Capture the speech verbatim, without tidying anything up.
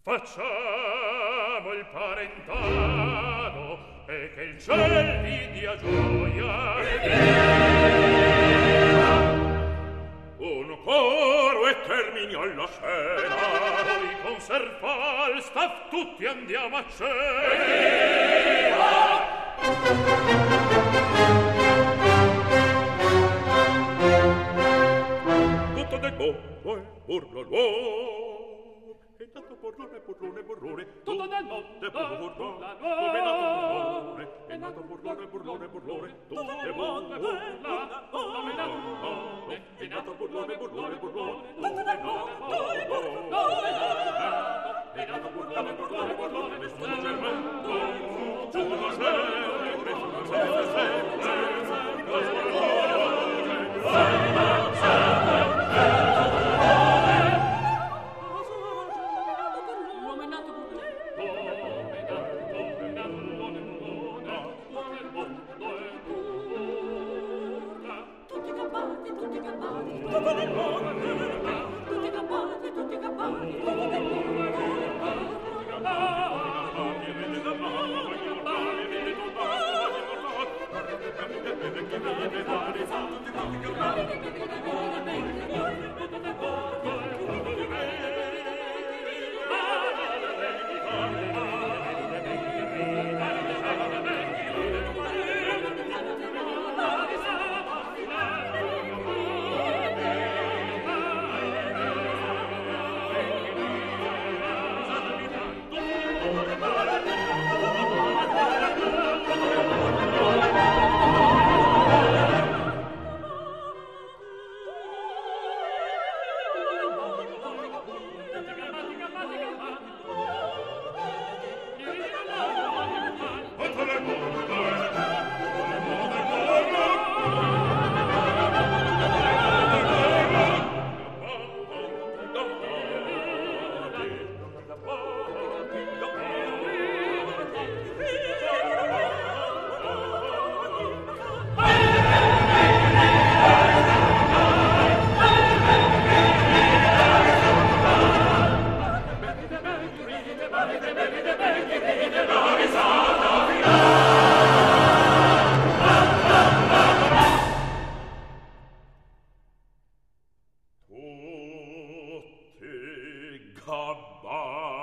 Facciamo il parentado e che il ciel vi dia gioia. Un coro e termini alla scena. Noi con Ser Falstaff tutti andiamo a cena. Tutto del mondo è burlolo. E tanto burlone, burlone, burlone. Tutto del mondo è burlone. Dove è nato burlone? È nato burlone, burlone, burlone. Tutto del mondo è burlone. Dove è nato burlone? È nato burlone, burlone, burlone. Tutto del mondo è burlone. È nato burlone, burlone, burlone. Tutto del mondo è burlone. Giuro sempre, sempre, Tutti gabbati